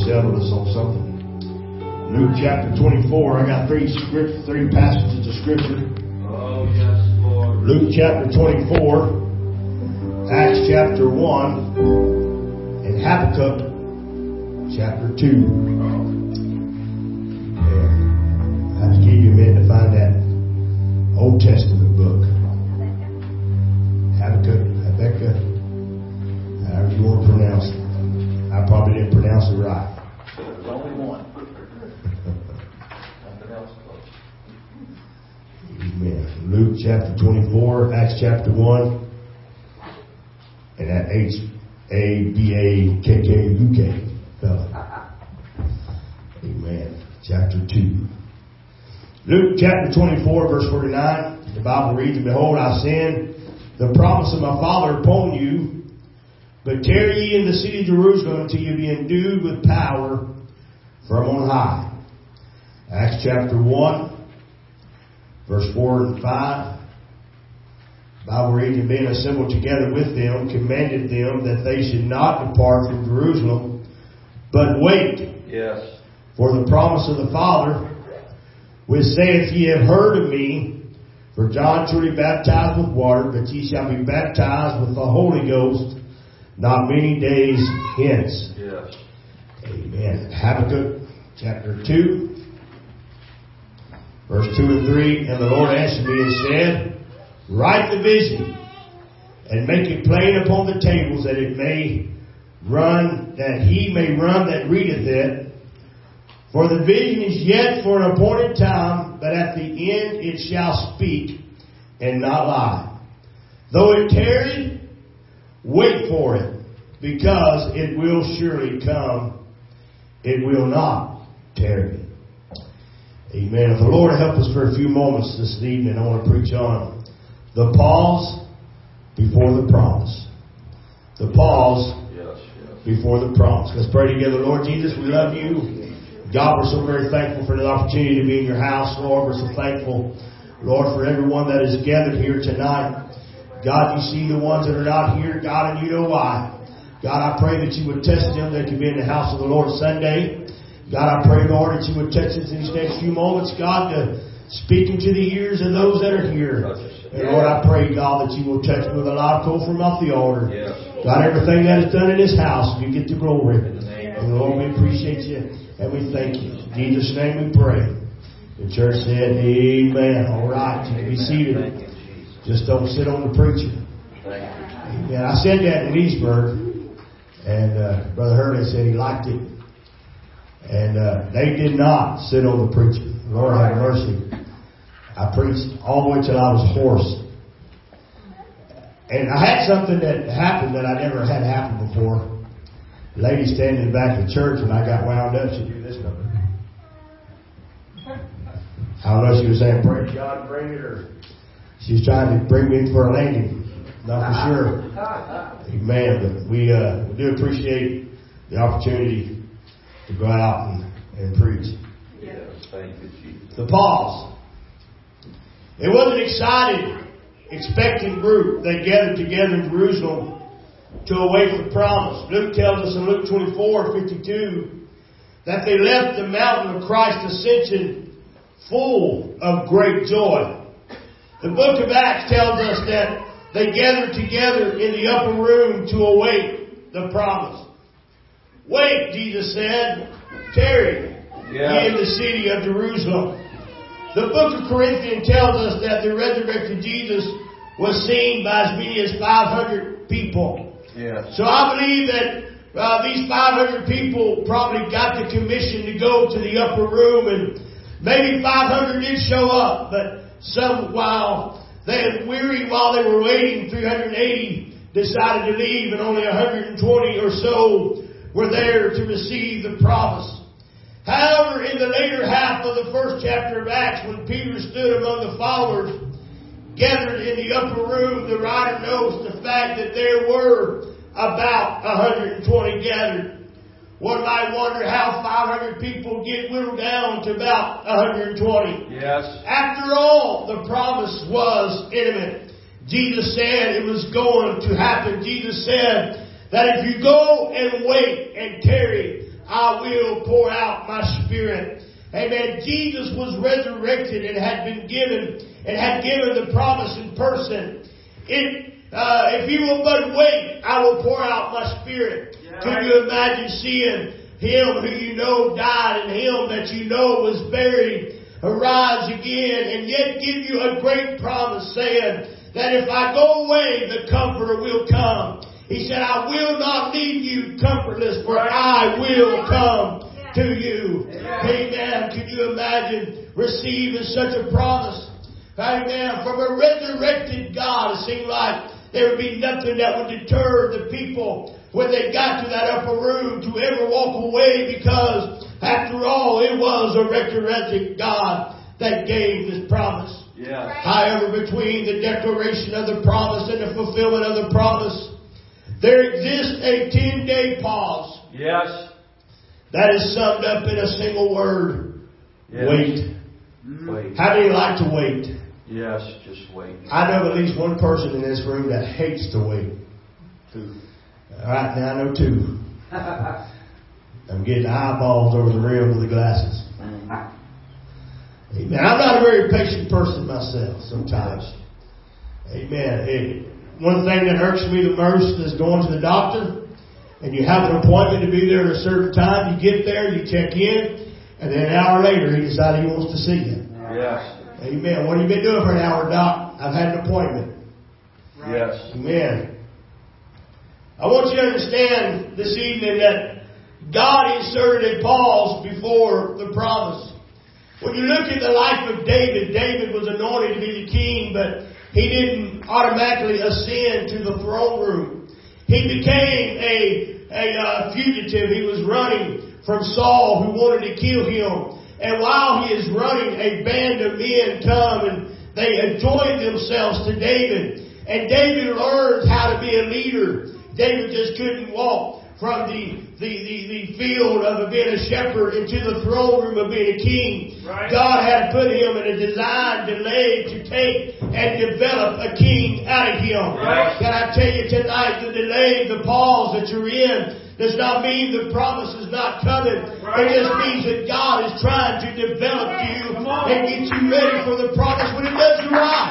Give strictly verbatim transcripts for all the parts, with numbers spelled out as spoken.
settle us on something. Luke chapter twenty-four. I got three script, three passages of scripture. Oh yes, Lord. Luke chapter twenty-four, Acts chapter one, and Habakkuk chapter two. Yeah. I have to give you a minute to find that Old Testament book. Habakkuk, Habakkuk, however you want to pronounce it. I probably didn't pronounce it right. There's only one. Nothing else close. Amen. Luke chapter twenty-four, Acts chapter one, and that H A B A K K U K fella. Amen. Chapter two. Luke chapter twenty-four, verse forty-nine. The Bible reads, "Behold, I send the promise of my Father upon you, but tarry ye in the city of Jerusalem until you be endued with power from on high." Acts chapter one, verse four and five. The Bible reads, "And being assembled together with them, commanded them that they should not depart from Jerusalem, but wait Yes. for the promise of the Father, which saith, Ye have heard of me. For John truly baptized with water, but ye shall be baptized with the Holy Ghost not many days hence." Yes. Amen. Habakkuk chapter two, verse two and three. "And the Lord answered me and said, Write the vision, and make it plain upon the tables, that it may run, that he may run that readeth it. For the vision is yet for an appointed time, but at the end it shall speak and not lie. Though it tarry, wait for it, because it will surely come. It will not tarry." Amen. If the Lord help us for a few moments this evening, I want to preach on the pause before the promise. The pause Yes, yes. before the promise. Let's pray together. Lord Jesus, we love you. God, we're so very thankful for the opportunity to be in your house. Lord, we're so thankful, Lord, for everyone that is gathered here tonight. God, you see the ones that are not here, God, and you know why. God, I pray that you would touch them that can be in the house of the Lord Sunday. God, I pray, Lord, that you would touch us in these next few moments, God, to speak into the ears of those that are here. And Lord, I pray, God, that you will touch me with a loud call from off the altar. God, everything that is done in this house, you get the glory. And Lord, we appreciate you. And we thank you. In Jesus' name we pray. The church said, Amen. All right. You can be seated. Just don't sit on the preacher. Amen. I said that in Leesburg. And uh, Brother Hurley said he liked it. And uh, they did not sit on the preacher. Lord have mercy. I preached all the way till I was hoarse. And I had something that happened that I never had happen before. A lady standing in the back of the church, and I got wound up. She did this number. I don't know if she was saying, "Praise God, bring it," or she was trying to bring me in for a landing. Not for sure. Amen. But we, uh, we do appreciate the opportunity to go out and, and preach. Yes, thank you, Jesus. The pause. It was an excited, expectant group that gathered together in Jerusalem to await the promise. Luke tells us in Luke twenty-four fifty-two that they left the mountain of Christ's ascension full of great joy. The book of Acts tells us that they gathered together in the upper room to await the promise. Wait, Jesus said, tarry yeah. in the city of Jerusalem. The book of Corinthians tells us that the resurrected Jesus was seen by as many as five hundred people. Yes. So I believe that uh, these five hundred people probably got the commission to go to the upper room, and maybe five hundred did show up, but some, while they had wearied while they were waiting, three hundred eighty decided to leave, and only one hundred twenty or so were there to receive the promise. However, in the later half of the first chapter of Acts, when Peter stood among the followers gathered in the upper room, the writer notes the fact that there were about one hundred twenty gathered. One might wonder how five hundred people get whittled down to about one hundred twenty. Yes. After all, the promise was imminent. Jesus said it was going to happen. Jesus said that if you go and wait and tarry, I will pour out my Spirit. Amen. Jesus was resurrected and had been given and had given the promise in person. It, uh, if you will but wait, I will pour out my Spirit. Yeah. Can you imagine seeing Him who you know died and Him that you know was buried arise again and yet give you a great promise saying that if I go away, the Comforter will come. He said, I will not leave you comfortless, for I will come to you. Amen. Can you imagine receiving such a promise? Amen. From a resurrected God, it seemed like there would be nothing that would deter the people when they got to that upper room to ever walk away, because after all, it was a resurrected God that gave this promise. Yeah. However, between the declaration of the promise and the fulfillment of the promise, there exists a ten-day pause. Yes. That is summed up in a single word. Yes. Wait. Wait. How do you like to wait? Yes, just wait. I know at least one person in this room that hates to wait. Two. All right, now I know two. I'm getting eyeballs over the rim of the glasses. Amen. I'm not a very patient person myself sometimes. Amen. It, one thing that hurts me the most is going to the doctor, and you have an appointment to be there at a certain time. You get there, you check in, and then an hour later he decides he wants to see you. Yes. Amen. What have you been doing for an hour, Doc? I've had an appointment. Yes. Amen. I want you to understand this evening that God inserted a pause before the promise. When you look at the life of David, David was anointed to be the king, but he didn't automatically ascend to the throne room. He became a, a uh, fugitive. He was running from Saul, who wanted to kill him. And while he is running, a band of men come and they join themselves to David. And David learns how to be a leader. David just couldn't walk from the, the, the, the field of being a shepherd into the throne room of being a king. Right. God had put him in a design delay to take and develop a king out of him. Right. Can I tell you tonight, the delay, the pause that you're in does not mean the promise is not coming. Right. It just means that God is trying to develop you and get you ready for the promise when it does arrive.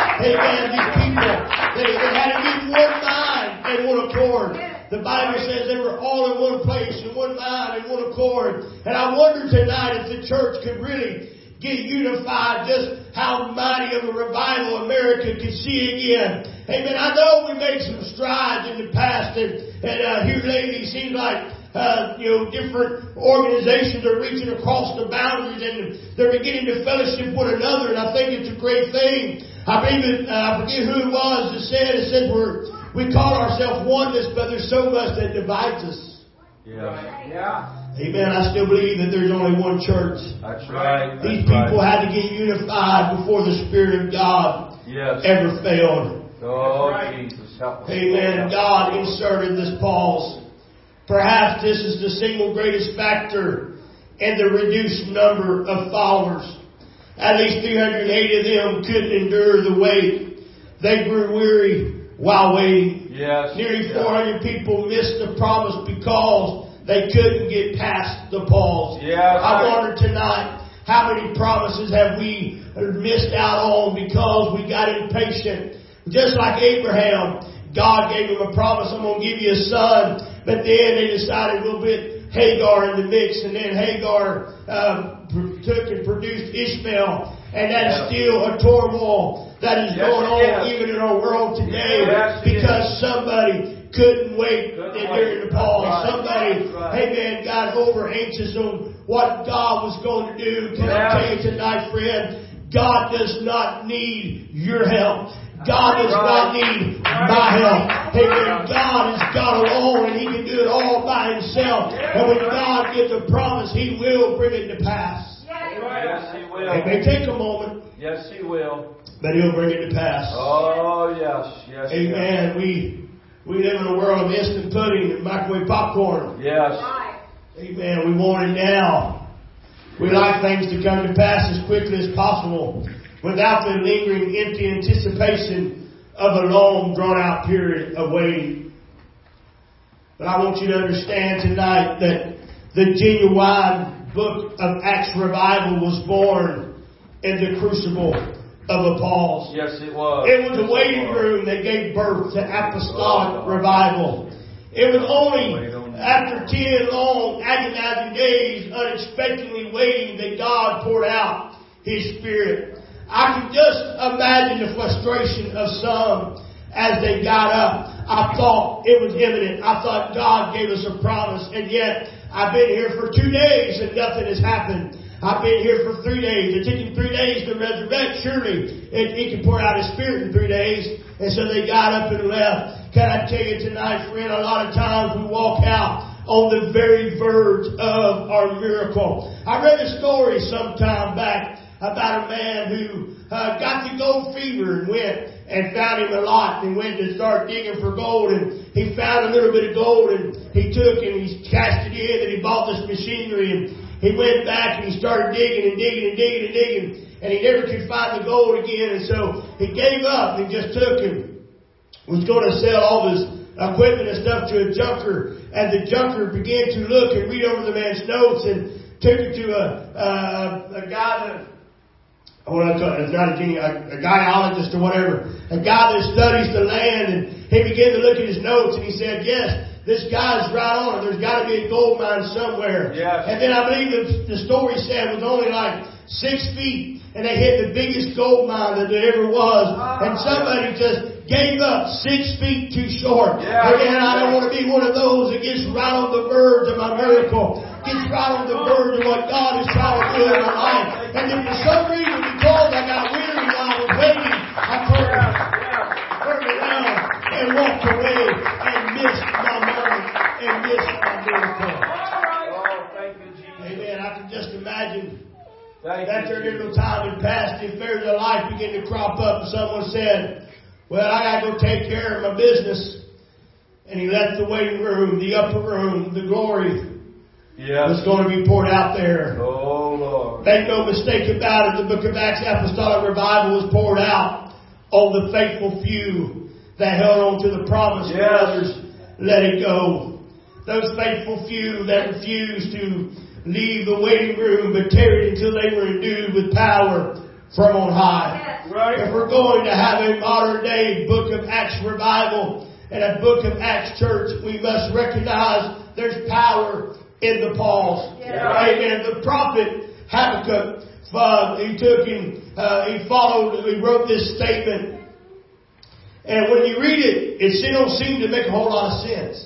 Amen. These people, they, they had to be one mind and one accord. The Bible says they were all in one place, in one mind, in one accord. And I wonder tonight if the church could really get unified, just how mighty of a revival America could see again. Amen. I know we made some strides in the past, and, and uh, here lately it seems like uh, you know different organizations are reaching across the boundaries and they're beginning to fellowship one another, and I think it's a great thing. I believe it, uh, I forget who it was that said it said we're we call ourselves oneness, but there's so much that divides us. Yeah. Yeah. Amen. I still believe that there's only one church. That's right. That's These people right. had to get unified before the Spirit of God yes. ever failed. Oh, right. Jesus, help us. Amen. God inserted this pause. Perhaps this is the single greatest factor in the reduced number of followers. At least three hundred eighty of them couldn't endure the wait. They grew weary while waiting. Yes. Nearly yes. four hundred people missed the promise because they couldn't get past the pause. Yes. I wonder tonight, how many promises have we missed out on because we got impatient? Just like Abraham, God gave him a promise, I'm going to give you a son. But then they decided we'll put Hagar in the mix, and then Hagar um, took and produced Ishmael. And that's yes. still a turmoil that is yes, going on yes. even in our world today yes, because yes. somebody couldn't wait couldn't during the pause. Right. Somebody, right. amen, got over anxious on what God was going to do. Can yes. I tell you tonight, friend, God does not need your help. God does right. not need right. my help. Amen. God is God alone, and He can do it all by Himself. Yes. And when God gives a promise, He will bring it to pass. Yes, He will. It may take a moment. Yes, He will. But He'll bring it to pass. Oh, yes. Yes. Amen. Yes. We we live in a world of instant pudding and microwave popcorn. Yes. Amen. We want it now. We like things to come to pass as quickly as possible without the lingering empty anticipation of a long, drawn-out period of waiting. But I want you to understand tonight that the genuine book of Acts revival was born in the crucible of Apollos. Yes, it was. It was yes, a waiting room that gave birth to apostolic revival. It was only after ten long agonizing days, unexpectedly waiting, that God poured out His Spirit. I can just imagine the frustration of some as they got up. I thought it was imminent. I thought God gave us a promise, and yet I've been here for two days and nothing has happened. I've been here for three days. It took Him three days to resurrect. Surely it, He can pour out His Spirit in three days. And so they got up and left. Can I tell you tonight, friend, a lot of times we walk out on the very verge of our miracle. I read a story some time back about a man who uh, got the gold fever and went and found him a lot and went to start digging for gold, and he found a little bit of gold and he took and he cast it in and he bought this machinery and he went back and he started digging and digging and digging and digging and he never could find the gold again, and so he gave up and just took and was going to sell all his equipment and stuff to a junker, and the junker began to look and read over the man's notes and took it to a, a, a guy that What I call it, it's not a, gene, a, a guyologist or whatever, a guy that studies the land, and he began to look at his notes and he said, yes, this guy's right on it. There's got to be a gold mine somewhere. Yes. And then I believe the, the story said it was only like six feet and they hit the biggest gold mine that there ever was. Ah, and somebody yeah. just gave up six feet too short. Yeah. And I don't want to be one of those that gets right on the verge of my miracle, gets right on the verge of what God is trying to do in my life. And then for some reason, because I got weary while I was waiting, I turned, turned around and walked away and missed my moment and missed my miracle. Oh, thank you, Jesus. Amen. I can just imagine thank that you, there Jesus. little time had passed, the affairs of life began to crop up, and someone said, well, I got to go take care of my business. And he left the waiting room, the upper room, the glory yes. was going to be poured out there. Oh, Lord. Make no mistake about it, the book of Acts Apostolic Revival was poured out on the faithful few that held on to the promise, yes. and others let it go. Those faithful few that refused to leave the waiting room but tarried until they were endued with power from on high. Yes. Right. If we're going to have a modern day book of Acts revival and a book of Acts church, we must recognize there's power in the pause. Yes. Amen. The prophet Habakkuk, uh, he took and uh, he followed, he wrote this statement. And when you read it, it still don't seem to make a whole lot of sense.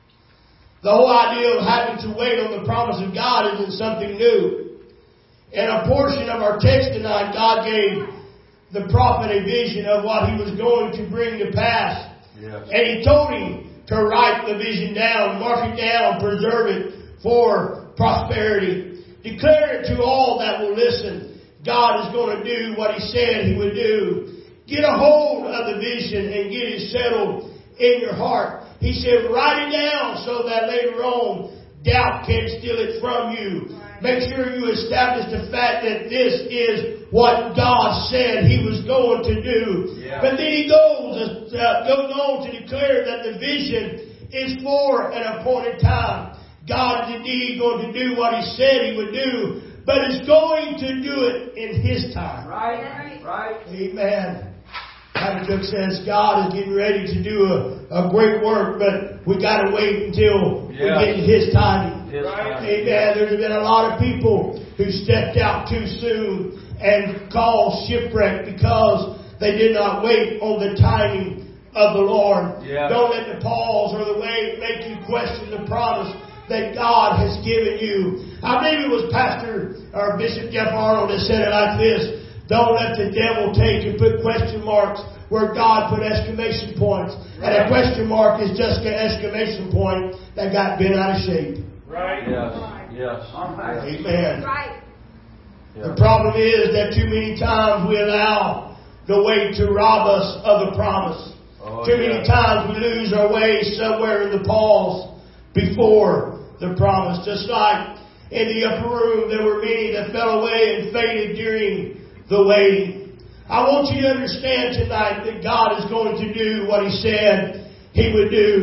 The whole idea of having to wait on the promise of God isn't something new. In a portion of our text tonight, God gave the prophet a vision of what He was going to bring to pass. Yes. And He told him to write the vision down, mark it down, preserve it for prosperity. Declare it to all that will listen. God is going to do what He said He would do. Get a hold of the vision and get it settled in your heart. He said, write it down so that later on doubt can't steal it from you. Make sure you establish the fact that this is what God said He was going to do. Yeah. But then He goes, uh, goes on to declare that the vision is for an appointed time. God is indeed going to do what He said He would do, but is going to do it in His time. Right, right. Amen. Habakkuk says God is getting ready to do a, a great work, but we got to wait until yes. we get to His timing. His right? time. Amen. There's been a lot of people who stepped out too soon and caused shipwreck because they did not wait on the timing of the Lord. Yes. Don't let the pause or the wait make you question the promise that God has given you. I believe it was Pastor or Bishop Jeff Arnold that said it like this. Don't let the devil take and put question marks where God put exclamation points. Right. And a question mark is just an exclamation point that got bent out of shape. Right. Yes. Yes. Amen. Right. The problem is that too many times we allow the wait to rob us of the promise. Oh, too yeah. many times we lose our way somewhere in the pause before the promise. Just like in the upper room, there were many that fell away and faded during the waiting. I want you to understand tonight that God is going to do what He said He would do.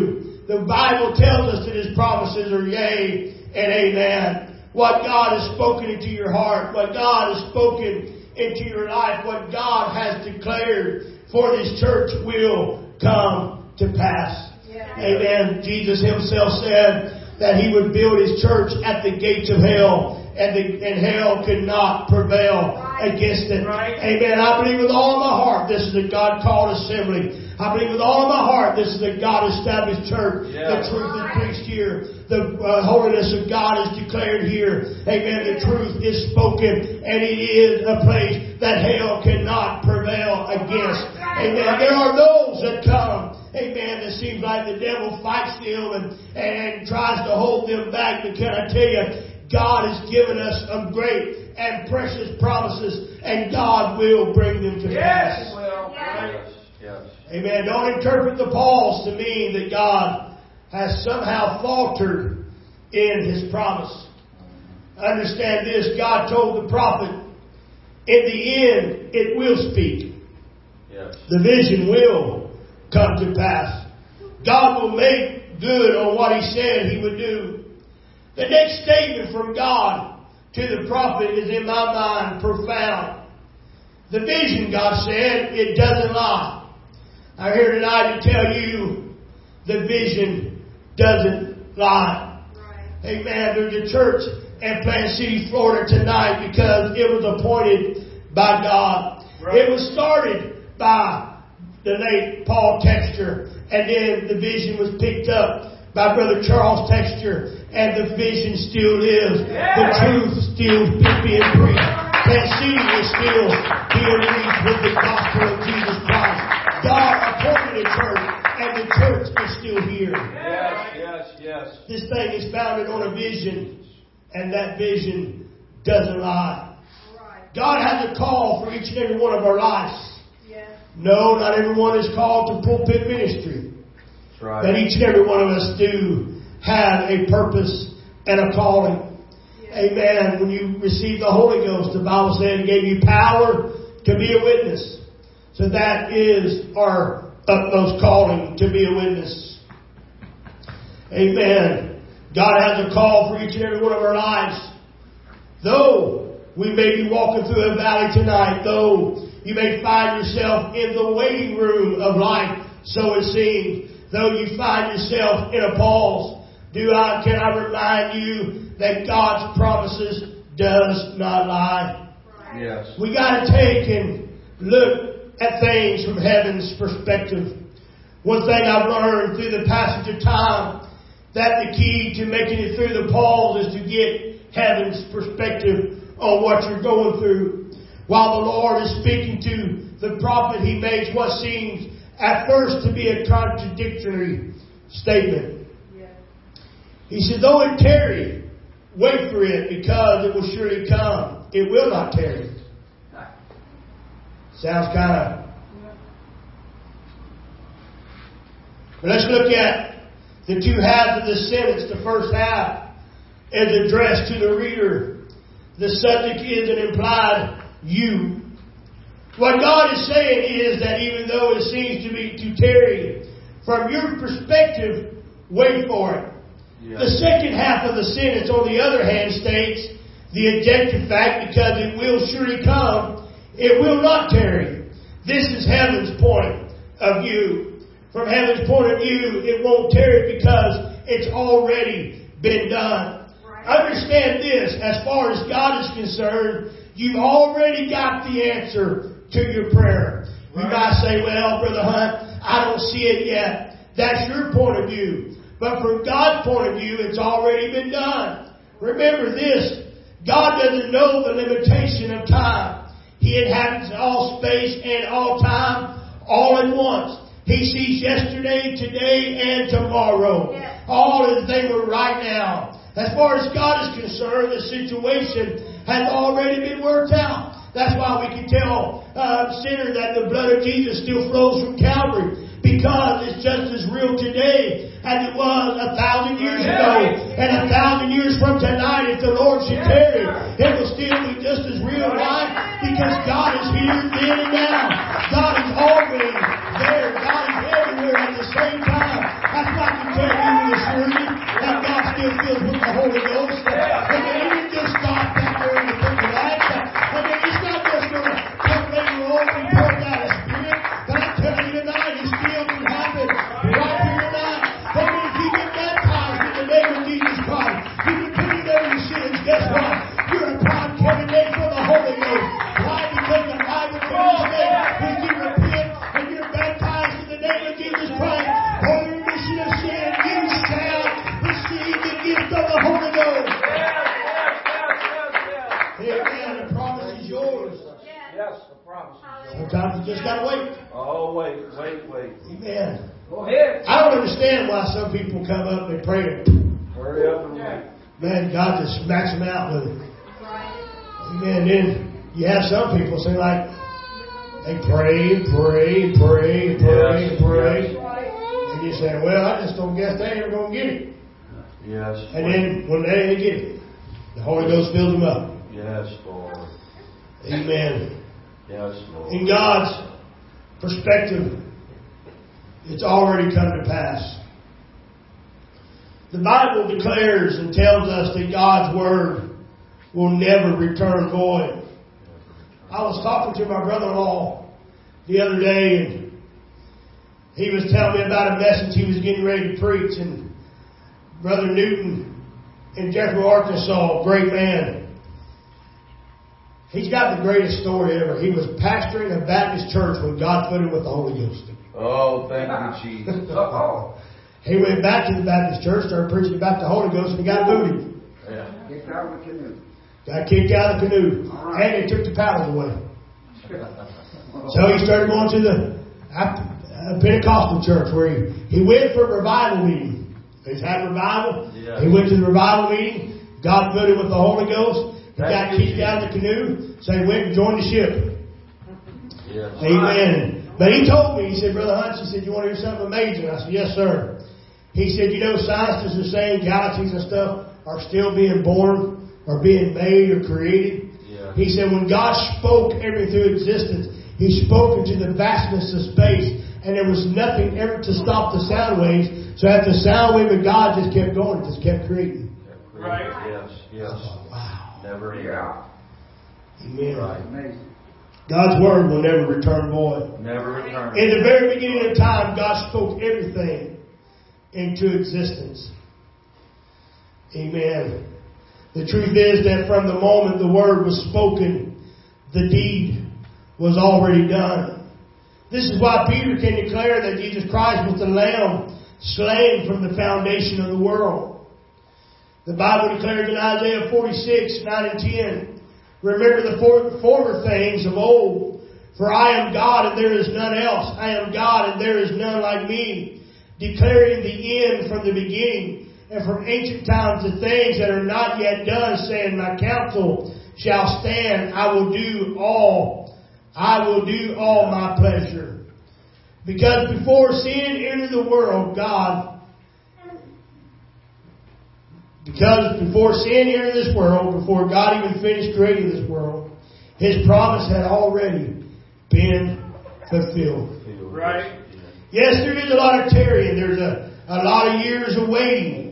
the Bible tells us that His promises are yea and amen. What God has spoken into your heart, what God has spoken into your life, what God has declared for this church will come to pass. Yeah. Amen. Jesus Himself said that He would build His church at the gates of hell, and, the, and hell could not prevail right. against it. Right. Amen. I believe with all of my heart this is a God-called assembly. I believe with all of my heart this is a God-established church. Yeah. The truth is preached here. The uh, holiness of God is declared here. Amen. The truth is spoken, and it is a place that hell cannot prevail against. Amen. There are those that come, amen, it seems like the devil fights them and, and tries to hold them back. But can I tell you, God has given us some great and precious promises, and God will bring them to pass. Yes, well, yes. Yes. Amen. Don't interpret the pause to mean that God has somehow faltered in His promise. Understand this. God told the prophet, in the end, it will speak. Yes. The vision will come to pass. God will make good on what He said He would do. The next statement from God to the prophet is, in my mind, profound. The vision, God said, it doesn't lie. I'm here tonight to tell you the vision doesn't lie. Right. Amen. There's a church in Plant City, Florida tonight because it was appointed by God. Right. It was started by the late Paul Texter, and then the vision was picked up by Brother Charles Texter, and the vision still lives. Yeah. The truth still is being preached. Plant City is still being reached with the gospel of Jesus Christ. God appointed a church, and the church is still here. Yes, yes, yes. This thing is founded on a vision, and that vision doesn't lie. God has a call for each and every one of our lives. Yes. No, not everyone is called to pulpit ministry. That's right. But each and every one of us do have a purpose and a calling. Yes. Amen. When you receive the Holy Ghost, the Bible said He gave you power to be a witness. So that is our utmost calling, to be a witness. Amen. God has a call for each and every one of our lives. Though we may be walking through a valley tonight, though you may find yourself in the waiting room of life, so it seems, though you find yourself in a pause, do I, can I remind you that God's promises does not lie. Yes. We got to take and look at things from heaven's perspective. One thing I've learned through the passage of time, that the key to making it through the pause is to get heaven's perspective on what you're going through. While the Lord is speaking to the prophet, He makes what seems at first to be a contradictory statement. Yeah. He said, though it tarry, wait for it, because it will surely come. It will not tarry. Sounds kind of... But let's look at the two halves of the sentence. The first half is addressed to the reader. The subject is an implied you. What God is saying is that even though it seems to be to tarry, from your perspective, wait for it. Yeah. The second half of the sentence, on the other hand, states the objective fact, because it will surely come, it will not tarry. This is heaven's point of view. From heaven's point of view, it won't tarry because it's already been done. Right. Understand this, as far as God is concerned, you've already got the answer to your prayer. Right. You might say, well, Brother Hunt, I don't see it yet. That's your point of view. But from God's point of view, it's already been done. Remember this, God doesn't know the limitation of time. He inhabits all space and all time, all at once. He sees yesterday, today, and tomorrow. Yes. All as they were right now. As far as God is concerned, the situation has already been worked out. That's why we can tell uh, sinner that the blood of Jesus still flows from Calvary. Because it's just as real today as it was a thousand years ago. And a thousand years from tonight, if the Lord should tarry, it will still be just as real, right? Because God is here then and now. God is always there. God is everywhere at the same time. That's why I can tell you the Holy Ghost. And then you can just stop back there in the book of Acts. And then it's not just going to come later on and pour out His Spirit. But I'm telling you tonight, it still can happen right here tonight. But if you get baptized in the name of Jesus Christ, you can put it over your sins. Guess what? You're a prime candidate for the Holy Ghost. Why? Because the Bible tells us that when you repent and you're baptized in the name of Jesus Christ for the remission of sin, you shall receive the gift of the Holy Ghost. Amen. The promise is yours. Yes, the promise is yours. Sometimes you just got to wait. Oh, wait, wait, wait. Amen. Go ahead. I don't understand why some people come up and pray. Hurry up and wait. Man, God just smacks them out with it. Amen. Then you have some people say like, they pray, pray, pray, pray, Yes, pray. yes. And you say, well, I just don't guess they ain't going to get it. Yes. And then when they get it, the Holy Ghost fills them up. Yes, Lord. Amen. Yes, Lord. In God's perspective, it's already come to pass. The Bible declares and tells us that God's Word will never return void. I was talking to my brother-in-law the other day, and he was telling me about a message he was getting ready to preach. And Brother Newton in Jeffrey, Arkansas, a great man. He's got the greatest story ever. He was pastoring a Baptist church when God filled him with the Holy Ghost. Oh, thank you, Jesus. He went back to the Baptist church, started preaching about the Holy Ghost, and he got booted. Yeah. Kicked out of the canoe. Got kicked out of the canoe. Right. And they took the paddles away. So he started going to the uh, Pentecostal church where he, he went for a revival meeting. He's had a revival. Yes. He went to the revival meeting. God filled him with the Holy Ghost. He Thank got you, kicked out of the canoe. So he went and joined the ship. Yes. Amen. But he told me, he said, Brother Hunch, he said, you want to hear something amazing? I said, yes, sir. He said, you know, scientists are saying galaxies and stuff are still being born or being made or created. Yeah. He said, when God spoke everything into existence, He spoke into the vastness of space, and there was nothing ever to stop the sound waves. So that the sound wave of God just kept going, it just kept creating. Right. Yes, yes. Wow. Never end. Amen. Right. Amazing. God's Word will never return void. Never return. In the very beginning of time, God spoke everything into existence. Amen. The truth is that from the moment the Word was spoken, the deed was already done. This is why Peter can declare that Jesus Christ was the Lamb slain from the foundation of the world. The Bible declares in Isaiah forty-six, nine and ten, remember the former things of old, for I am God and there is none else. I am God and there is none like me, declaring the end from the beginning, and from ancient times the things that are not yet done, saying, my counsel shall stand. I will do all. I will do all my pleasure. Because before sin entered the world, God, because before sin entered this world, before God even finished creating this world, His promise had already been fulfilled. Right. Yes, there is a lot of tarrying. There's a, a lot of years of waiting.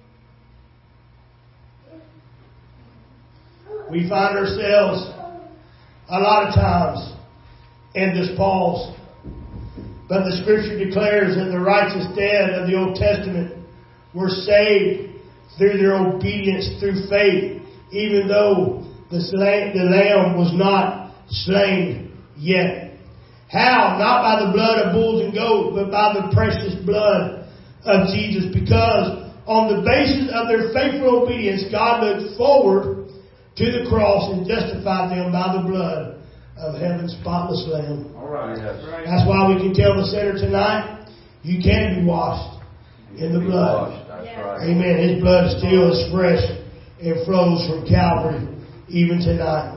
We find ourselves a lot of times in this pause. But the Scripture declares that the righteous dead of the Old Testament were saved through their obedience, through faith, even though the, slain, the Lamb was not slain yet. How? Not by the blood of bulls and goats, but by the precious blood of Jesus. Because on the basis of their faithful obedience, God looked forward to the cross and justified them by the blood of heaven's spotless Lamb. All right. Yes. That's why we can tell the sinner tonight, you can be washed in the blood. Washed. That's right. Amen. His blood still is fresh and flows from Calvary even tonight.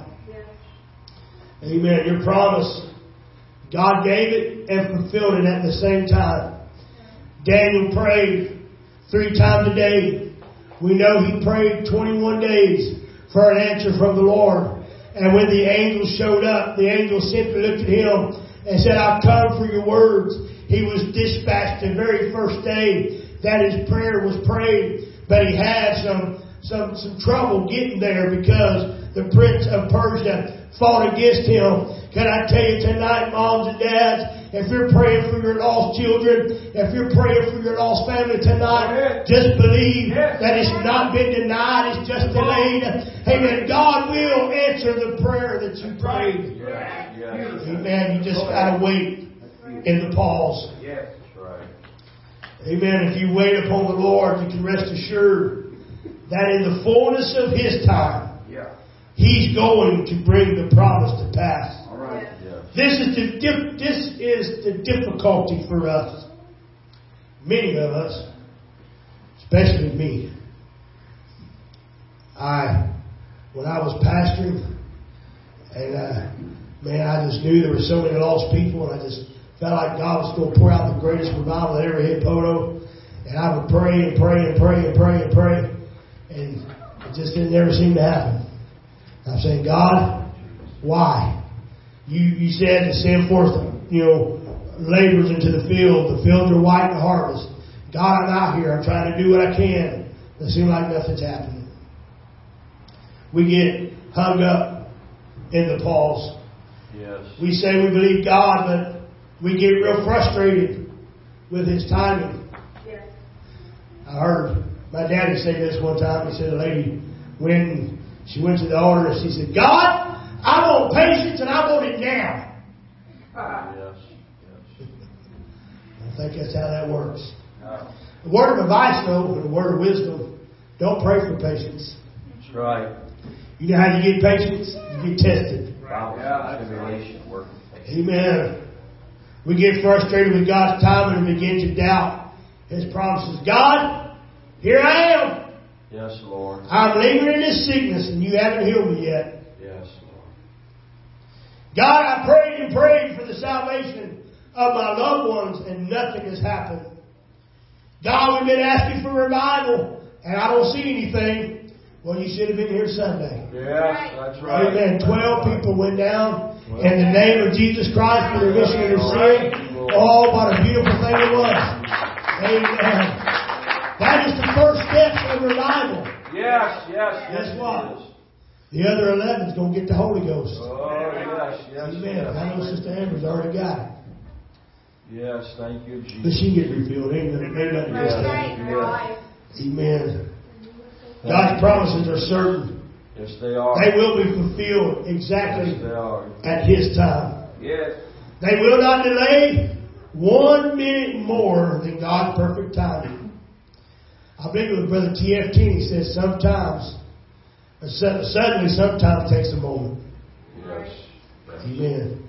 Amen. Your promise, God gave it and fulfilled it at the same time. Daniel prayed three times a day. We know he prayed twenty-one days for an answer from the Lord. And when the angel showed up, the angel simply looked at him and said, I've come for your words. He was dispatched the very first day that his prayer was prayed. But he had some some, some trouble getting there because the prince of Persia fought against him. Can I tell you tonight, moms and dads, if you're praying for your lost children, if you're praying for your lost family tonight, just believe that it's not been denied, it's just delayed. Amen. God will answer the prayer that you prayed. Amen. You just got to wait in the pause. Amen. If you wait upon the Lord, you can rest assured that in the fullness of His time, He's going to bring the promise to pass. This is the dif- this is the difficulty for us. Many of us, especially me. I, when I was pastoring, and uh, man, I just knew there were so many lost people, and I just felt like God was going to pour out the greatest revival that ever hit Poto. And I would pray and pray and pray and pray and pray, and it just didn't ever seem to happen. I'm saying, God, why? You you said to send forth, you know, laborers into the field. The fields are white in the harvest. God, I'm out here. I'm trying to do what I can. It seems like nothing's happening. We get hung up in the pause. Yes. We say we believe God, but we get real frustrated with His timing. Yes. I heard my daddy say this one time. He said a lady went, she went to the altar and she said, God, I want patience and I want it now. Yes. Yes. I think that's how that works. No. The word of advice, though, and the word of wisdom, don't pray for patience. That's right. You know how you get patience? You get tested. Yeah. Amen. We get frustrated with God's time and begin to doubt His promises. God, here I am. Yes, Lord. I'm lingering in this sickness and you haven't healed me yet. Yes, Lord. God, I prayed and prayed for the salvation of my loved ones and nothing has happened. God, we've been asking for revival and I don't see anything. Well, you should have been here Sunday. Yes, that's right. Amen. Twelve people went down in the name of Jesus Christ for the remission of their sin. Oh, what a beautiful thing it was. Amen. That is the first step of revival. Yes, yes. Guess what? The other eleven is going to get the Holy Ghost. Oh, yes, yes. Amen. Yes. I know Sister Amber's already got it. Yes, thank you, Jesus. But she can get refilled. Amen. Amen. Yes. Amen. God's promises are certain. Yes, they are. They will be fulfilled exactly yes, they are. at His time. Yes. They will not delay one minute more than God's perfect timing. I believe with Brother T F T, he says sometimes, suddenly sometimes takes a moment. Yes. Amen.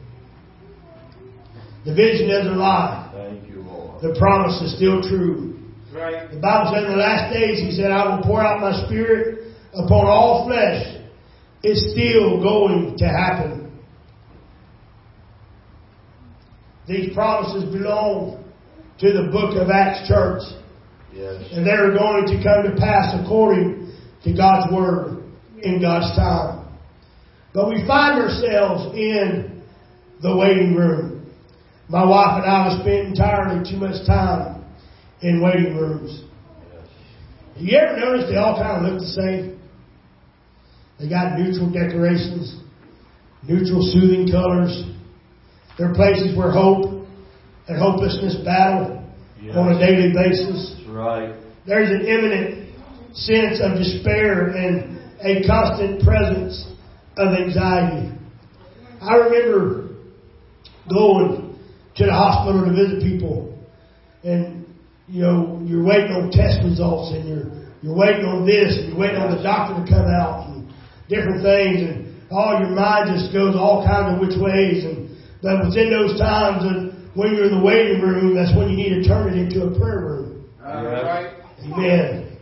The vision doesn't lie. Thank you, Lord. The promise is still true. Right. The Bible said in the last days, He said, I will pour out my Spirit upon all flesh. It's still going to happen. These promises belong to the book of Acts church. Yes. And they're going to come to pass according to God's Word in God's time. But we find ourselves in the waiting room. My wife and I have spent entirely too much time in waiting rooms. Yes. Have you ever noticed they all kind of look the same? They got neutral decorations, neutral soothing colors. They're places where hope and hopelessness battle yes. on a daily basis. That's right. There's an imminent sense of despair and a constant presence of anxiety. I remember going to the hospital to visit people, and you know you're waiting on test results, and you're you're waiting on this, and you're waiting on the doctor to come out, and different things, and all your mind just goes all kinds of which ways. And but within those times, and when you're in the waiting room, that's when you need to turn it into a prayer room. All right. Amen.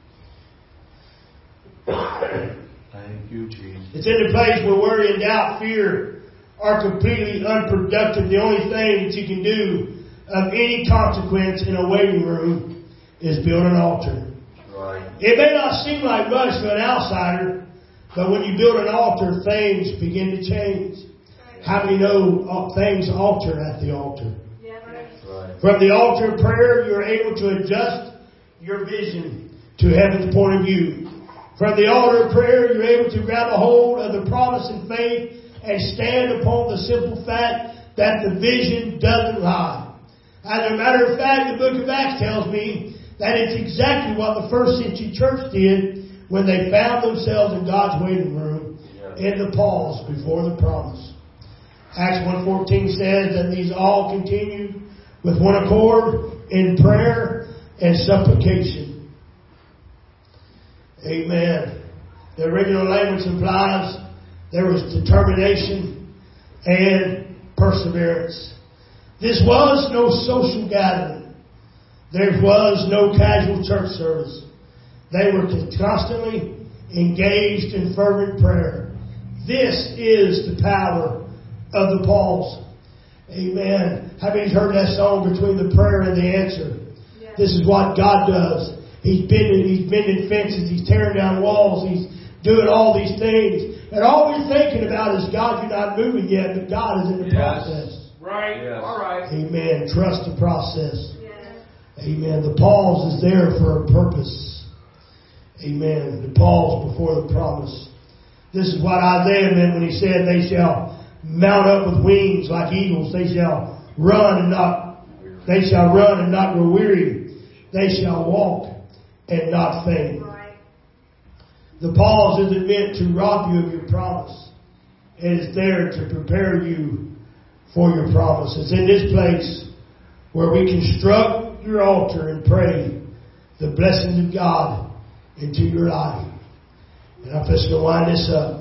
Thank you, Jesus. It's in a place where worry and doubt, fear are completely unproductive. The only thing that you can do of any consequence in a waiting room is build an altar. Right. It may not seem like much to an outsider, but when you build an altar, things begin to change. How many know things alter at the altar? Right. From the altar of prayer, you're able to adjust your vision to heaven's point of view. From the altar of prayer, you're able to grab a hold of the promise in faith and stand upon the simple fact that the vision doesn't lie. As a matter of fact, the book of Acts tells me that it's exactly what the first century church did when they found themselves in God's waiting room in the pause before the promise. Acts one fourteen says that these all continued with one accord in prayer and supplication. Amen. The original language implies there was determination and perseverance. This was no social gathering. There was no casual church service. They were constantly engaged in fervent prayer. This is the power of the pause. Amen. How many's heard that song, Between the Prayer and the Answer? Yeah. This is what God does. He's bending, he's bending fences. He's tearing down walls. He's doing all these things. And all we're thinking about is, God, you're not moving yet, but God is in the yes. process. Right. Yes. All right. Amen. Trust the process. Yes. Amen. The pause is there for a purpose. Amen. The pause before the promise. This is what Isaiah meant when he said, they shall mount up with wings like eagles. They shall run and not, they shall run and not grow weary. They shall walk and not faint. Right. The pause isn't meant to rob you of your promise. It is there to prepare you for your promise. It's in this place where we construct your altar and pray the blessings of God into your life. And I'm just going to wind this up.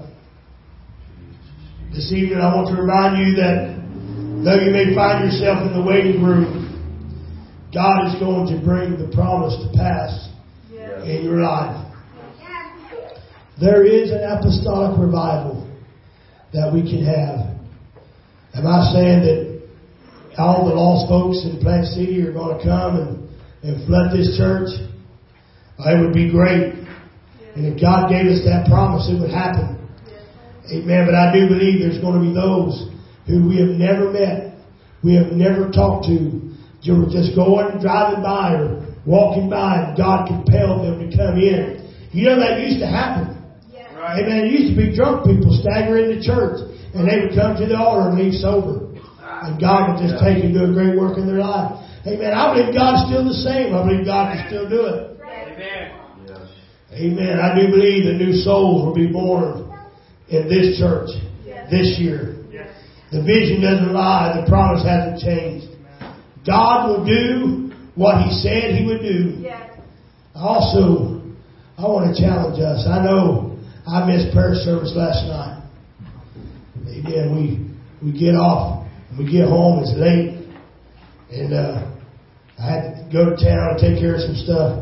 This evening I want to remind you that though you may find yourself in the waiting room, God is going to bring the promise to pass yes. in your life. There is an apostolic revival that we can have. Am I saying that all the lost folks in Plant City are going to come and, and flood this church? It would be great. And if God gave us that promise, it would happen. Amen. But I do believe there's going to be those who we have never met, we have never talked to. You were just going, driving by or walking by, and God compelled them to come in. You know that used to happen. Yeah. Right. Amen. It used to be drunk people stagger into church, and they would come to the altar and leave sober. And God would just take and do a great work in their life. Amen. I believe God's still the same. I believe God can still do it. Amen. Amen. I do believe that new souls will be born in this church this year. The vision doesn't lie. The promise hasn't changed. God will do what He said He would do. Also, I want to challenge us. I know I missed prayer service last night. Amen. We we get off. We get home. It's late. And uh, I had to go to town and take care of some stuff.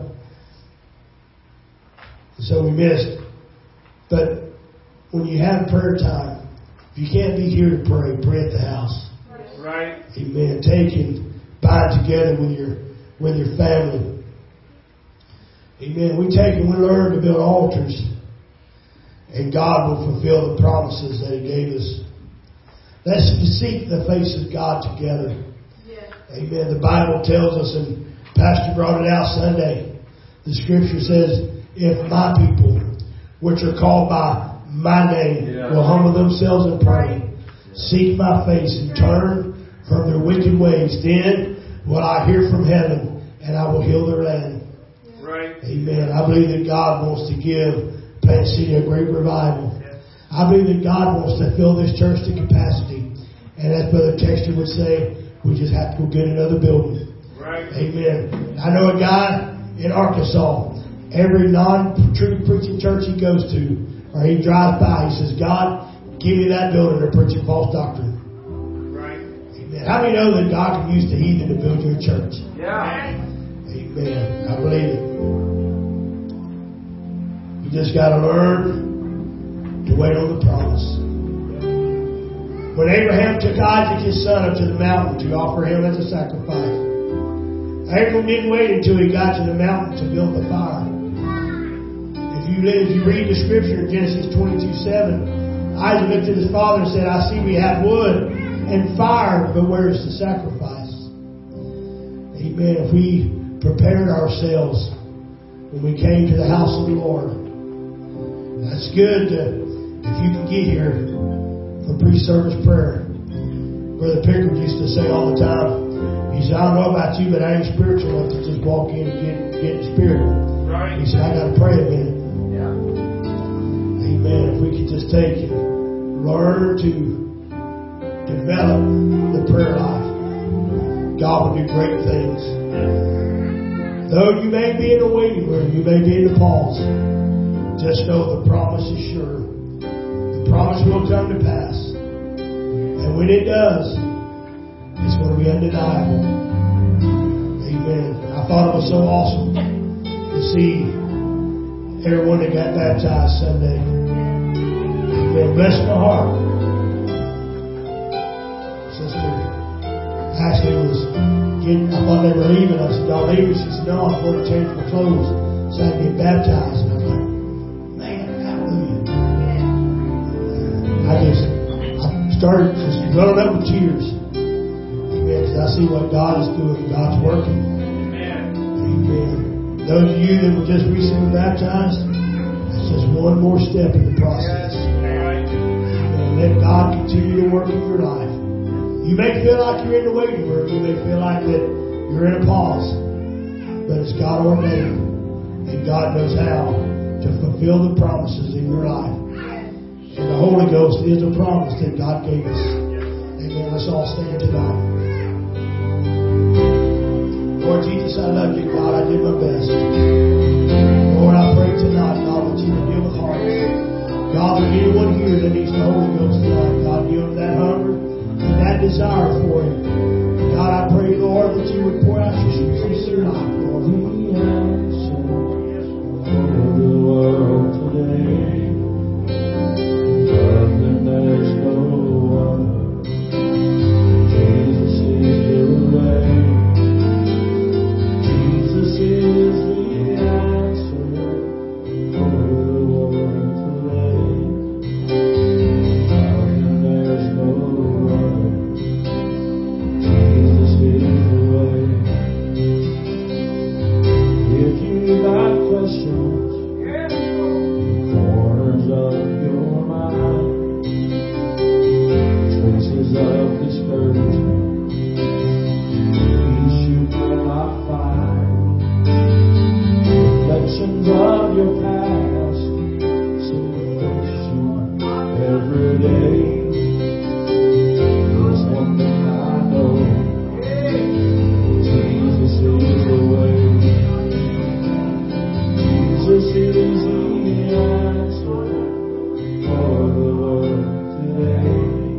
So we missed. But when you have prayer time, if you can't be here to pray, pray at the house. Right. Amen. Take and bind together with your with your family. Amen. We take and we learn to build altars, and God will fulfill the promises that He gave us. Let's seek the face of God together. Yeah. Amen. The Bible tells us, and Pastor brought it out Sunday. The Scripture says, if my people, which are called by my name, yeah. will humble themselves and pray, yeah. seek my face and turn from their wicked ways, then will I hear from heaven and I will heal their land. Right. Amen. I believe that God wants to give Plant City a great revival. Yeah. I believe that God wants to fill this church to capacity. And as Brother Texter would say, we just have to go get another building. Right. Amen. I know a guy in Arkansas. Every non-truth preaching church he goes to, or he drives by, he says, God, give me that building. They're preaching false doctrine. Right. Amen. How many know that God can use the heathen to build your church? Yeah. Amen. I believe it. You just got to learn to wait on the promise. When Abraham took Isaac, his son, up to the mountain to offer him as a sacrifice, Abraham didn't wait until he got to the mountain to build the fire. If you, if you read the Scripture in Genesis twenty-two seven, Isaac looked at his father and said, I see we have wood and fire, but where is the sacrifice? Amen. If we prepared ourselves when we came to the house of the Lord, That's good uh, if you can get here for pre-service prayer. Brother Pickard used to say all the time, he said, I don't know about you, but I ain't spiritual enough to just walk in and get, get in the spirit. Right. He said, I got to pray a minute. Yeah. Amen. If we could just take it, learn to develop the prayer life, God will do great things. Though you may be in the waiting room, you may be in the pause, just know the promise is sure. The promise will come to pass. And when it does, it's going to be undeniable. Amen. I thought it was so awesome to see everyone that got baptized Sunday. Amen. Bless my heart. Sister Ashley was getting, I thought they were leaving. I said, y'all leaving? She said, no, I'm going to change my clothes so I can get baptized. And I was like, man, hallelujah. I just, I started just running up with tears. Amen. I see what God is doing. God's working. Amen. Amen. Those of you that were just recently baptized, it's just one more step in the process. Right. Amen. Let God continue to work in your life. You may feel like you're in the waiting room. You may feel like that you're in a pause. But it's God ordained. And God knows how to fulfill the promises in your life. And the Holy Ghost is a promise that God gave us. Amen. Let's all stand tonight. Lord Jesus, I love you, God. I did my best. Lord, I pray tonight, God, that you would give a heart. God, if anyone here that needs the Holy Ghost tonight, God, give them that hunger and that desire for Him. God, I pray, Lord, that you would pour out your Spirit in your life, Lord. The answer for the world today. Nothing, there's no one. Jesus is the way. Jesus is the answer for the world today. Nothing, there's no one. Jesus is the way. If you got questions, corners of your mind, traces of discouragement, peace you cannot find, reflections of your past, seem to face you every day. There's one thing I know, Jesus is the way. Jesus is the answer for the world today.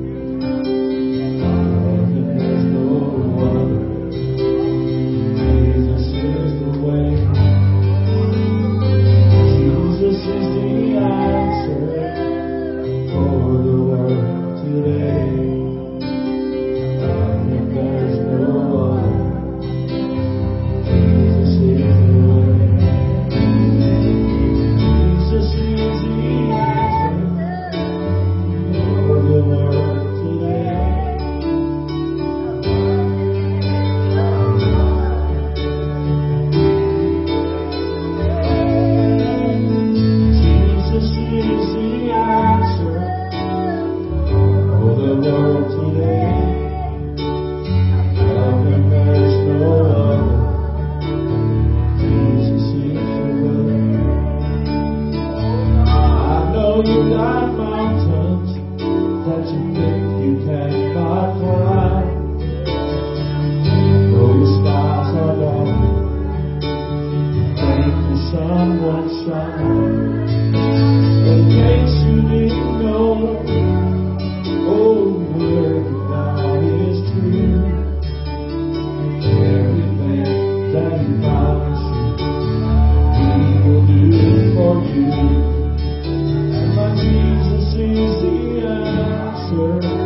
Nothing, there's no other. Jesus is the way. Jesus is the answer for the world today. Nothing, there's no other. Jesus is the way. Jesus is the answer for the world today. Jesus is the answer for the world today. Nothing, there's no other. Jesus is the way. I know you got mountains that you think you cannot climb. Though your skies are dark, you think the sun won't shine. In case you didn't know, oh, the word of God is true. Everything that He promised you, He will do for you. My Jesus is the answer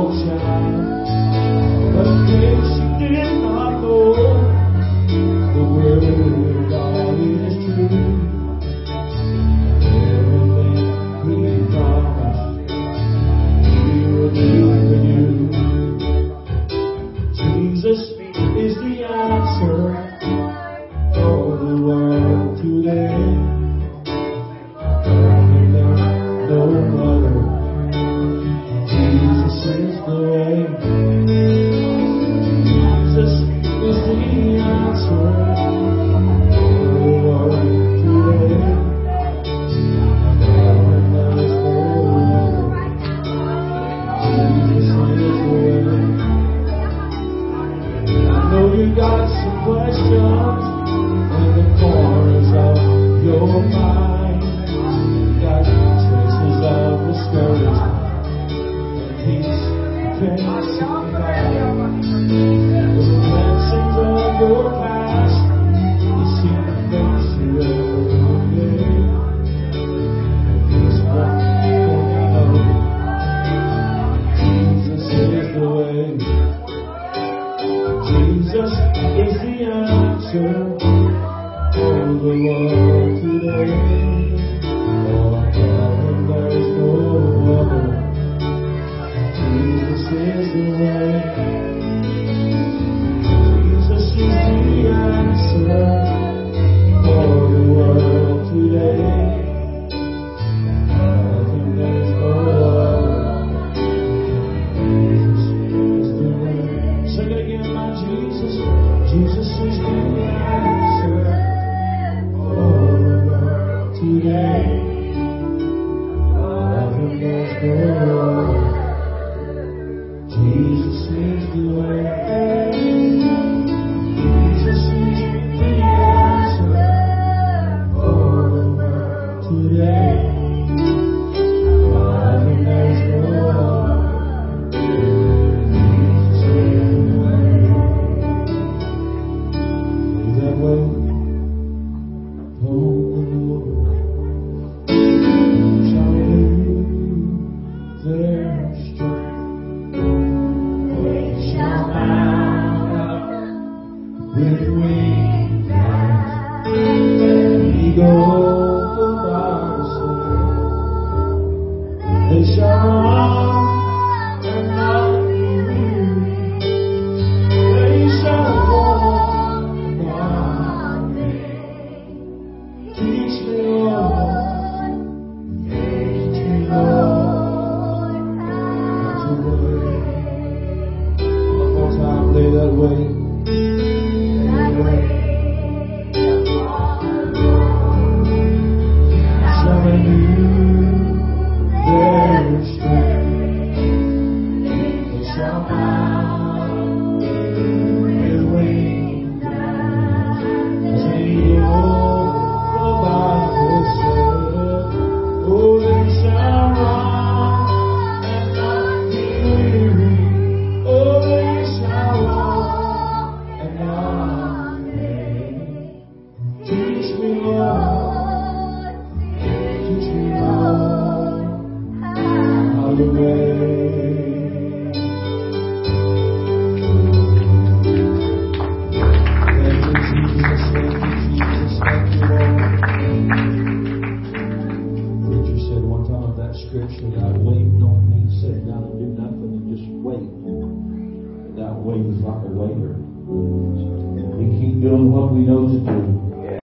Doing what we know to do.